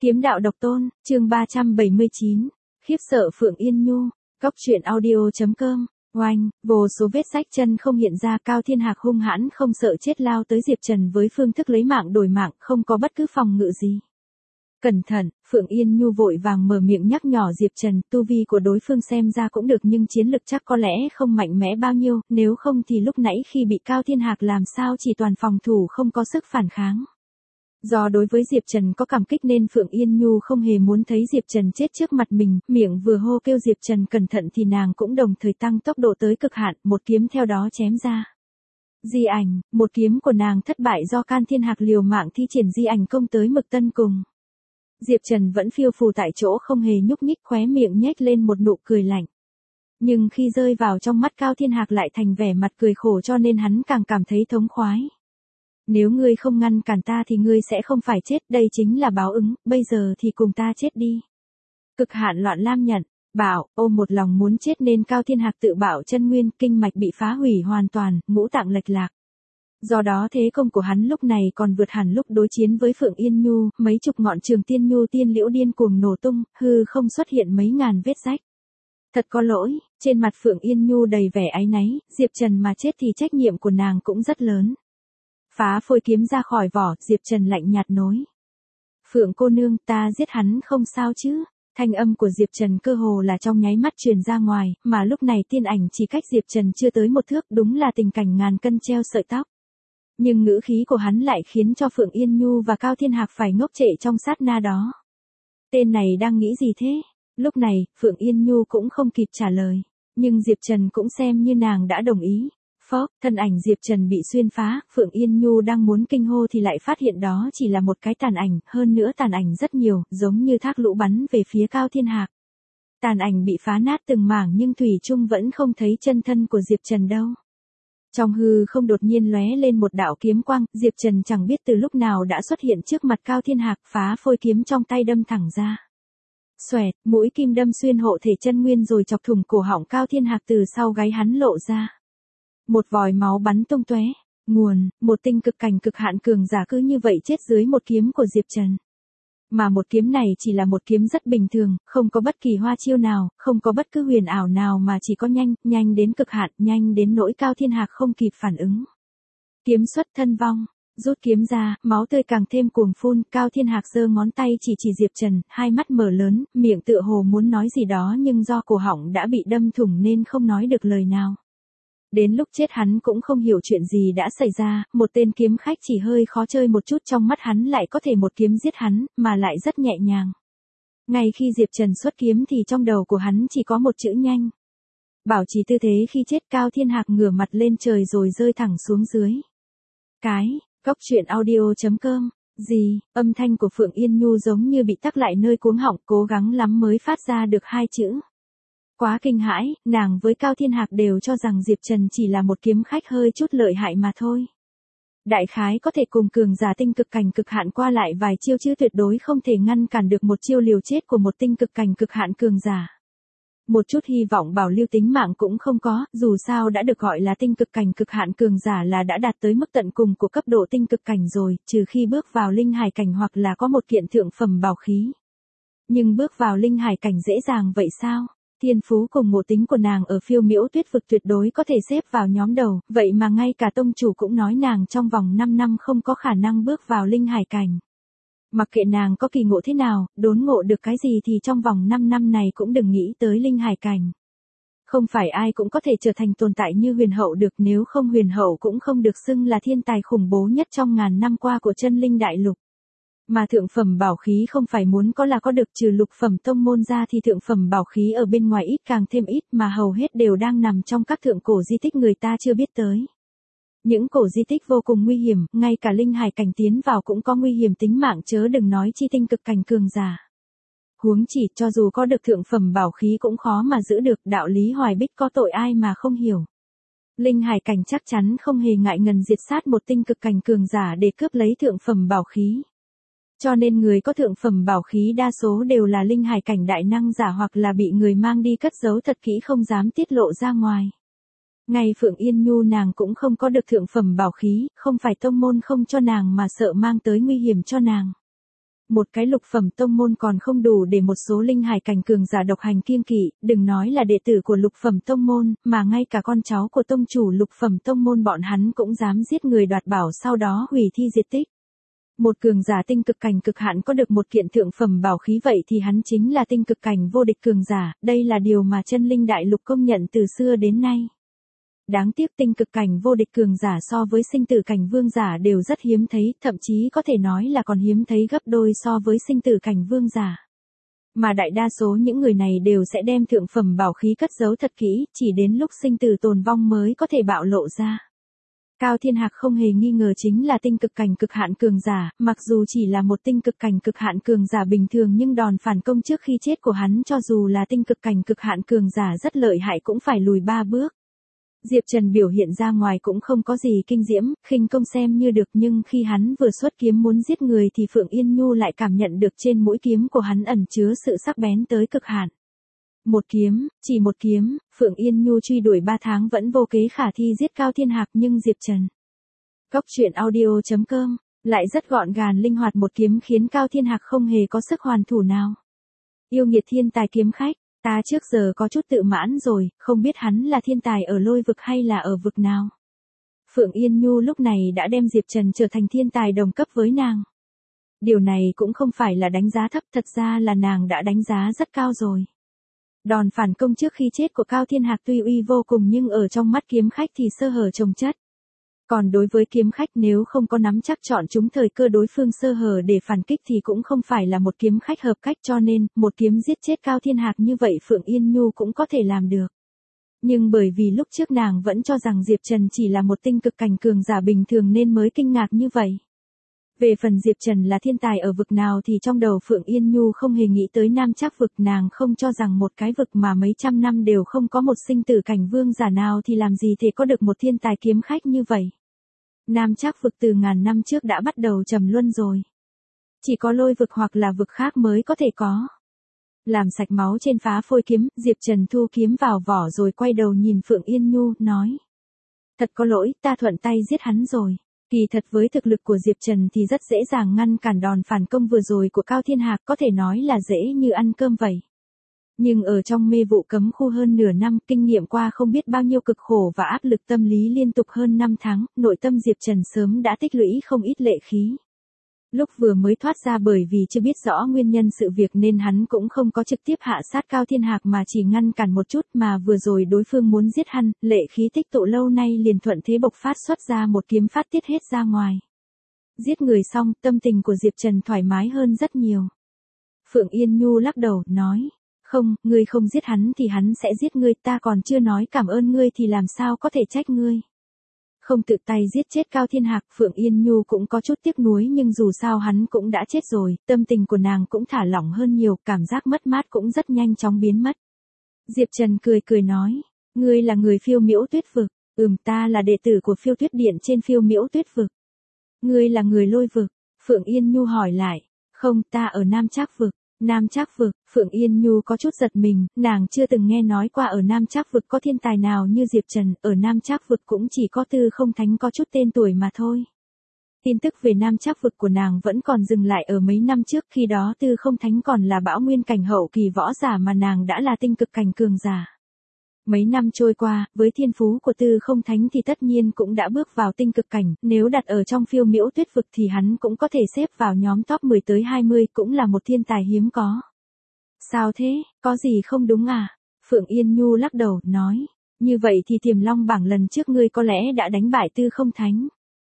Kiếm đạo độc tôn, chương 379. Khiếp sợ Phượng Yên Nhu. Góc truyện audio.com. Oanh, vô số vết rách chân không hiện ra. Cao Thiên Hạc hung hãn không sợ chết lao tới Diệp Trần với phương thức lấy mạng đổi mạng, không có bất cứ phòng ngự gì. Cẩn thận, Phượng Yên Nhu vội vàng mở miệng nhắc nhỏ Diệp Trần. Tu vi của đối phương xem ra cũng được nhưng chiến lực chắc có lẽ không mạnh mẽ bao nhiêu, nếu không thì lúc nãy khi bị Cao Thiên Hạc làm sao chỉ toàn phòng thủ không có sức phản kháng. Do đối với Diệp Trần có cảm kích nên Phượng Yên Nhu không hề muốn thấy Diệp Trần chết trước mặt mình, miệng vừa hô kêu Diệp Trần cẩn thận thì nàng cũng đồng thời tăng tốc độ tới cực hạn, một kiếm theo đó chém ra. Di ảnh, một kiếm của nàng thất bại do Can Thiên Hạc liều mạng thi triển di ảnh công tới Mực Tân cùng. Diệp Trần vẫn phiêu phù tại chỗ không hề nhúc nhích, khóe miệng nhếch lên một nụ cười lạnh. Nhưng khi rơi vào trong mắt Cao Thiên Hạc lại thành vẻ mặt cười khổ cho nên hắn càng cảm thấy thống khoái. Nếu ngươi không ngăn cản ta thì ngươi sẽ không phải chết, đây chính là báo ứng, bây giờ thì cùng ta chết đi. Cực hạn loạn lam nhận, bảo, ôm một lòng muốn chết nên Cao Thiên Hạc tự bạo chân nguyên, kinh mạch bị phá hủy hoàn toàn, ngũ tạng lệch lạc. Do đó thế công của hắn lúc này còn vượt hẳn lúc đối chiến với Phượng Yên Nhu, mấy chục ngọn trường tiên nhu tiên liễu điên cuồng nổ tung, hư không xuất hiện mấy ngàn vết rách. Thật có lỗi, trên mặt Phượng Yên Nhu đầy vẻ áy náy, Diệp Trần mà chết thì trách nhiệm của nàng cũng rất lớn. Phá phôi kiếm ra khỏi vỏ, Diệp Trần lạnh nhạt nói. Phượng cô nương, ta giết hắn không sao chứ? Thanh âm của Diệp Trần cơ hồ là trong nháy mắt truyền ra ngoài, mà lúc này tiên ảnh chỉ cách Diệp Trần chưa tới một thước, đúng là tình cảnh ngàn cân treo sợi tóc. Nhưng ngữ khí của hắn lại khiến cho Phượng Yên Nhu và Cao Thiên Hạc phải ngốc trệ trong sát na đó. Tên này đang nghĩ gì thế? Lúc này, Phượng Yên Nhu cũng không kịp trả lời. Nhưng Diệp Trần cũng xem như nàng đã đồng ý. Phốc, thân ảnh Diệp Trần bị xuyên phá, Phượng Yên Nhu đang muốn kinh hô thì lại phát hiện đó chỉ là một cái tàn ảnh, hơn nữa tàn ảnh rất nhiều, giống như thác lũ bắn về phía Cao Thiên Hạc. Tàn ảnh bị phá nát từng mảng nhưng thủy chung vẫn không thấy chân thân của Diệp Trần đâu. Trong hư không đột nhiên lóe lên một đạo kiếm quang, Diệp Trần chẳng biết từ lúc nào đã xuất hiện trước mặt Cao Thiên Hạc, phá phôi kiếm trong tay đâm thẳng ra. Xoẹt, mũi kim đâm xuyên hộ thể chân nguyên rồi chọc thủng cổ họng Cao Thiên Hạc từ sau gáy hắn lộ ra. Một vòi máu bắn tung tóe, nguồn, một tinh cực cảnh cực hạn cường giả cứ như vậy chết dưới một kiếm của Diệp Trần. Mà một kiếm này chỉ là một kiếm rất bình thường, không có bất kỳ hoa chiêu nào, không có bất cứ huyền ảo nào mà chỉ có nhanh đến cực hạn, nhanh đến nỗi Cao Thiên Hạc không kịp phản ứng. Kiếm xuất thân vong, rút kiếm ra, máu tươi càng thêm cuồng phun, Cao Thiên Hạc giơ ngón tay chỉ Diệp Trần, hai mắt mở lớn, miệng tựa hồ muốn nói gì đó nhưng do cổ họng đã bị đâm thủng nên không nói được lời nào. Đến lúc chết hắn cũng không hiểu chuyện gì đã xảy ra, một tên kiếm khách chỉ hơi khó chơi một chút trong mắt hắn lại có thể một kiếm giết hắn, mà lại rất nhẹ nhàng. Ngay khi Diệp Trần xuất kiếm thì trong đầu của hắn chỉ có một chữ nhanh. Bảo trì tư thế khi chết. Cao Thiên Hạc ngửa mặt lên trời rồi rơi thẳng xuống dưới. Góc truyện audio.com. Gì, âm thanh của Phượng Yên Nhu giống như bị tắc lại nơi cuống họng, cố gắng lắm mới phát ra được hai chữ. Quá kinh hãi, nàng với Cao Thiên Hạc đều cho rằng Diệp Trần chỉ là một kiếm khách hơi chút lợi hại mà thôi. Đại khái có thể cùng cường giả tinh cực cảnh cực hạn qua lại vài chiêu chứ tuyệt đối không thể ngăn cản được một chiêu liều chết của một tinh cực cảnh cực hạn cường giả. Một chút hy vọng bảo lưu tính mạng cũng không có, dù sao đã được gọi là tinh cực cảnh cực hạn cường giả là đã đạt tới mức tận cùng của cấp độ tinh cực cảnh rồi, trừ khi bước vào linh hải cảnh hoặc là có một kiện thượng phẩm bảo khí. Nhưng bước vào linh hải cảnh dễ dàng vậy sao? Thiên phú cùng ngộ tính của nàng ở Phiêu Miễu Tuyết Vực tuyệt đối có thể xếp vào nhóm đầu, vậy mà ngay cả tông chủ cũng nói nàng trong vòng 5 năm không có khả năng bước vào linh hải cảnh. Mặc kệ nàng có kỳ ngộ thế nào, đốn ngộ được cái gì thì trong vòng 5 năm này cũng đừng nghĩ tới linh hải cảnh. Không phải ai cũng có thể trở thành tồn tại như huyền hậu được, nếu không huyền hậu cũng không được xưng là thiên tài khủng bố nhất trong ngàn năm qua của chân linh đại lục. Mà thượng phẩm bảo khí không phải muốn có là có được, trừ lục phẩm tông môn ra thì thượng phẩm bảo khí ở bên ngoài ít càng thêm ít mà hầu hết đều đang nằm trong các thượng cổ di tích người ta chưa biết tới. Những cổ di tích vô cùng nguy hiểm, ngay cả linh hải cảnh tiến vào cũng có nguy hiểm tính mạng chớ đừng nói chi tinh cực cảnh cường giả. Huống chỉ cho dù có được thượng phẩm bảo khí cũng khó mà giữ được, đạo lý hoài bích có tội ai mà không hiểu. Linh hải cảnh chắc chắn không hề ngại ngần diệt sát một tinh cực cảnh cường giả để cướp lấy thượng phẩm bảo khí. Cho nên người có thượng phẩm bảo khí đa số đều là linh hải cảnh đại năng giả hoặc là bị người mang đi cất giấu thật kỹ không dám tiết lộ ra ngoài. Ngay Phượng Yên Nhu nàng cũng không có được thượng phẩm bảo khí, không phải tông môn không cho nàng mà sợ mang tới nguy hiểm cho nàng. Một cái lục phẩm tông môn còn không đủ để một số linh hải cảnh cường giả độc hành kiêng kỵ, đừng nói là đệ tử của lục phẩm tông môn, mà ngay cả con cháu của tông chủ lục phẩm tông môn bọn hắn cũng dám giết người đoạt bảo sau đó hủy thi diệt tích. Một cường giả tinh cực cảnh cực hạn có được một kiện thượng phẩm bảo khí vậy thì hắn chính là tinh cực cảnh vô địch cường giả, đây là điều mà chân linh đại lục công nhận từ xưa đến nay. Đáng tiếc tinh cực cảnh vô địch cường giả so với sinh tử cảnh vương giả đều rất hiếm thấy, thậm chí có thể nói là còn hiếm thấy gấp đôi so với sinh tử cảnh vương giả. Mà đại đa số những người này đều sẽ đem thượng phẩm bảo khí cất giấu thật kỹ, chỉ đến lúc sinh tử tồn vong mới có thể bạo lộ ra. Cao Thiên Hạc không hề nghi ngờ chính là tinh cực cảnh cực hạn cường giả, mặc dù chỉ là một tinh cực cảnh cực hạn cường giả bình thường nhưng đòn phản công trước khi chết của hắn cho dù là tinh cực cảnh cực hạn cường giả rất lợi hại cũng phải lùi 3 bước. Diệp Trần biểu hiện ra ngoài cũng không có gì kinh diễm, khinh công xem như được nhưng khi hắn vừa xuất kiếm muốn giết người thì Phượng Yên Nhu lại cảm nhận được trên mũi kiếm của hắn ẩn chứa sự sắc bén tới cực hạn. Một kiếm, chỉ một kiếm, Phượng Yên Nhu truy đuổi 3 tháng vẫn vô kế khả thi giết Cao Thiên Hạc nhưng Diệp Trần. Góc truyện audio.com lại rất gọn gàng linh hoạt một kiếm khiến Cao Thiên Hạc không hề có sức hoàn thủ nào. Yêu nghiệt thiên tài kiếm khách, ta trước giờ có chút tự mãn rồi, không biết hắn là thiên tài ở lôi vực hay là ở vực nào. Phượng Yên Nhu lúc này đã đem Diệp Trần trở thành thiên tài đồng cấp với nàng. Điều này cũng không phải là đánh giá thấp, thật ra là nàng đã đánh giá rất cao rồi. Đòn phản công trước khi chết của Cao Thiên Hạc tuy uy vô cùng nhưng ở trong mắt kiếm khách thì sơ hở chồng chất. Còn đối với kiếm khách nếu không có nắm chắc chọn chúng thời cơ đối phương sơ hở để phản kích thì cũng không phải là một kiếm khách hợp cách, cho nên, một kiếm giết chết Cao Thiên Hạc như vậy Phượng Yên Nhu cũng có thể làm được. Nhưng bởi vì lúc trước nàng vẫn cho rằng Diệp Trần chỉ là một tinh cực cảnh cường giả bình thường nên mới kinh ngạc như vậy. Về phần Diệp Trần là thiên tài ở vực nào thì trong đầu Phượng Yên Nhu không hề nghĩ tới Nam Trác vực, nàng không cho rằng một cái vực mà mấy trăm năm đều không có một sinh tử cảnh vương giả nào thì làm gì thể có được một thiên tài kiếm khách như vậy. Nam Trác vực từ ngàn năm trước đã bắt đầu trầm luân rồi. Chỉ có lôi vực hoặc là vực khác mới có thể có. Làm sạch máu trên phá phôi kiếm, Diệp Trần thu kiếm vào vỏ rồi quay đầu nhìn Phượng Yên Nhu, nói. Thật có lỗi, ta thuận tay giết hắn rồi. Kỳ thật với thực lực của Diệp Trần thì rất dễ dàng ngăn cản đòn phản công vừa rồi của Cao Thiên Hạc, có thể nói là dễ như ăn cơm vậy. Nhưng ở trong mê vụ cấm khu hơn nửa năm, kinh nghiệm qua không biết bao nhiêu cực khổ và áp lực tâm lý liên tục hơn 5 tháng, nội tâm Diệp Trần sớm đã tích lũy không ít lệ khí. Lúc vừa mới thoát ra bởi vì chưa biết rõ nguyên nhân sự việc nên hắn cũng không có trực tiếp hạ sát Cao Thiên Hạc mà chỉ ngăn cản một chút, mà vừa rồi đối phương muốn giết hắn, lệ khí tích tụ lâu nay liền thuận thế bộc phát xuất ra một kiếm phát tiết hết ra ngoài. Giết người xong, tâm tình của Diệp Trần thoải mái hơn rất nhiều. Phượng Yên Nhu lắc đầu, nói. Không, ngươi không giết hắn thì hắn sẽ giết ngươi, ta còn chưa nói cảm ơn ngươi thì làm sao có thể trách ngươi. Không tự tay giết chết Cao Thiên Hạc, Phượng Yên Nhu cũng có chút tiếc nuối nhưng dù sao hắn cũng đã chết rồi, tâm tình của nàng cũng thả lỏng hơn nhiều, cảm giác mất mát cũng rất nhanh chóng biến mất. Diệp Trần cười cười nói, ngươi là người Phiêu Miễu Tuyết vực, ta là đệ tử của Phiêu Tuyết Điện trên Phiêu Miễu Tuyết vực. Ngươi là người Lôi vực, Phượng Yên Nhu hỏi lại, không, ta ở Nam Trác vực. Nam Trác vực, Phượng Yên Nhu có chút giật mình, nàng chưa từng nghe nói qua ở Nam Trác vực có thiên tài nào như Diệp Trần, ở Nam Trác vực cũng chỉ có Tư Không Thánh có chút tên tuổi mà thôi. Tin tức về Nam Trác vực của nàng vẫn còn dừng lại ở mấy năm trước, khi đó Tư Không Thánh còn là bão nguyên cảnh hậu kỳ võ giả mà nàng đã là tinh cực cảnh cường giả. Mấy năm trôi qua, với thiên phú của Tư Không Thánh thì tất nhiên cũng đã bước vào tinh cực cảnh, nếu đặt ở trong Phiêu Miễu Tuyết vực thì hắn cũng có thể xếp vào nhóm top 10 tới 20, cũng là một thiên tài hiếm có. Sao thế, có gì không đúng à? Phượng Yên Nhu lắc đầu, nói, như vậy thì Tiềm Long bảng lần trước ngươi có lẽ đã đánh bại Tư Không Thánh.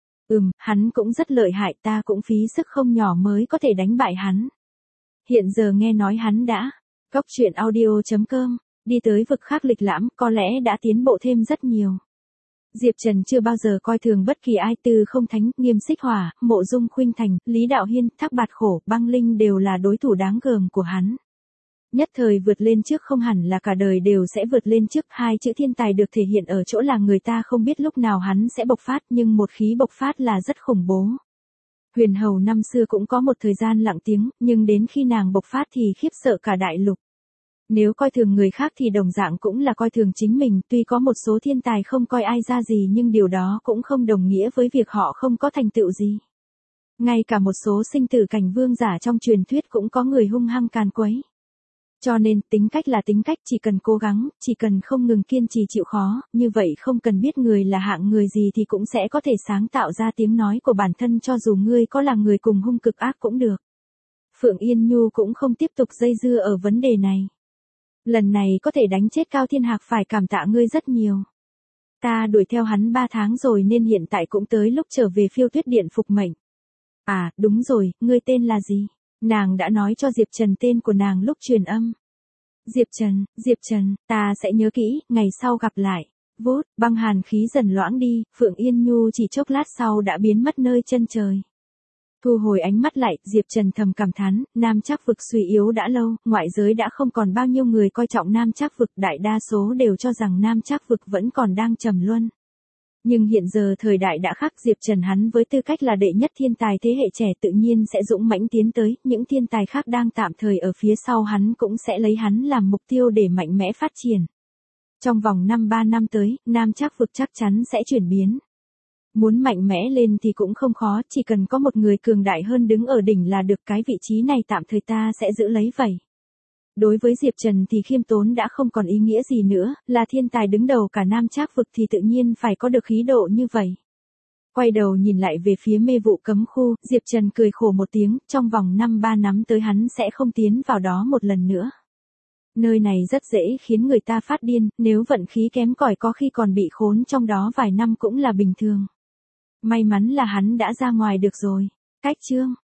Hắn cũng rất lợi hại, ta cũng phí sức không nhỏ mới có thể đánh bại hắn. Hiện giờ nghe nói hắn đã, góc truyện audio.com đi tới vực khác lịch lãm, có lẽ đã tiến bộ thêm rất nhiều. Diệp Trần chưa bao giờ coi thường bất kỳ ai, Tư Không Thánh, Nghiêm Xích Hỏa, Mộ Dung Khuynh Thành, Lý Đạo Hiên, Thác Bạt Khổ, Băng Linh đều là đối thủ đáng gờm của hắn. Nhất thời vượt lên trước không hẳn là cả đời đều sẽ vượt lên trước, hai chữ thiên tài được thể hiện ở chỗ là người ta không biết lúc nào hắn sẽ bộc phát, nhưng một khí bộc phát là rất khủng bố. Huyền Hầu năm xưa cũng có một thời gian lặng tiếng, nhưng đến khi nàng bộc phát thì khiếp sợ cả đại lục. Nếu coi thường người khác thì đồng dạng cũng là coi thường chính mình, tuy có một số thiên tài không coi ai ra gì nhưng điều đó cũng không đồng nghĩa với việc họ không có thành tựu gì. Ngay cả một số sinh tử cảnh vương giả trong truyền thuyết cũng có người hung hăng càn quấy. Cho nên tính cách là tính cách, chỉ cần cố gắng, chỉ cần không ngừng kiên trì chịu khó, như vậy không cần biết người là hạng người gì thì cũng sẽ có thể sáng tạo ra tiếng nói của bản thân cho dù ngươi có là người cùng hung cực ác cũng được. Phượng Yên Nhu cũng không tiếp tục dây dưa ở vấn đề này. Lần này có thể đánh chết Cao Thiên Hạc phải cảm tạ ngươi rất nhiều. Ta đuổi theo hắn 3 tháng rồi nên hiện tại cũng tới lúc trở về Phiêu Tuyết Điện phục mệnh. À, đúng rồi, ngươi tên là gì? Nàng đã nói cho Diệp Trần tên của nàng lúc truyền âm. Diệp Trần, ta sẽ nhớ kỹ, ngày sau gặp lại. Vút, băng hàn khí dần loãng đi, Phượng Yên Nhu chỉ chốc lát sau đã biến mất nơi chân trời. Thu hồi ánh mắt lại, Diệp Trần thầm cảm thán, Nam Trác vực suy yếu đã lâu, ngoại giới đã không còn bao nhiêu người coi trọng Nam Trác vực, đại đa số đều cho rằng Nam Trác vực vẫn còn đang trầm luân. Nhưng hiện giờ thời đại đã khác, Diệp Trần hắn với tư cách là đệ nhất thiên tài thế hệ trẻ tự nhiên sẽ dũng mãnh tiến tới, những thiên tài khác đang tạm thời ở phía sau hắn cũng sẽ lấy hắn làm mục tiêu để mạnh mẽ phát triển. Trong vòng 3 năm tới, Nam Trác vực chắc chắn sẽ chuyển biến. Muốn mạnh mẽ lên thì cũng không khó, chỉ cần có một người cường đại hơn đứng ở đỉnh là được, cái vị trí này tạm thời ta sẽ giữ lấy vậy. Đối với Diệp Trần thì khiêm tốn đã không còn ý nghĩa gì nữa, là thiên tài đứng đầu cả Nam Trác vực thì tự nhiên phải có được khí độ như vậy. Quay đầu nhìn lại về phía mê vụ cấm khu, Diệp Trần cười khổ một tiếng, trong vòng 3 năm tới hắn sẽ không tiến vào đó một lần nữa. Nơi này rất dễ khiến người ta phát điên, nếu vận khí kém cỏi có khi còn bị khốn trong đó vài năm cũng là bình thường. May mắn là hắn đã ra ngoài được rồi. Cách chương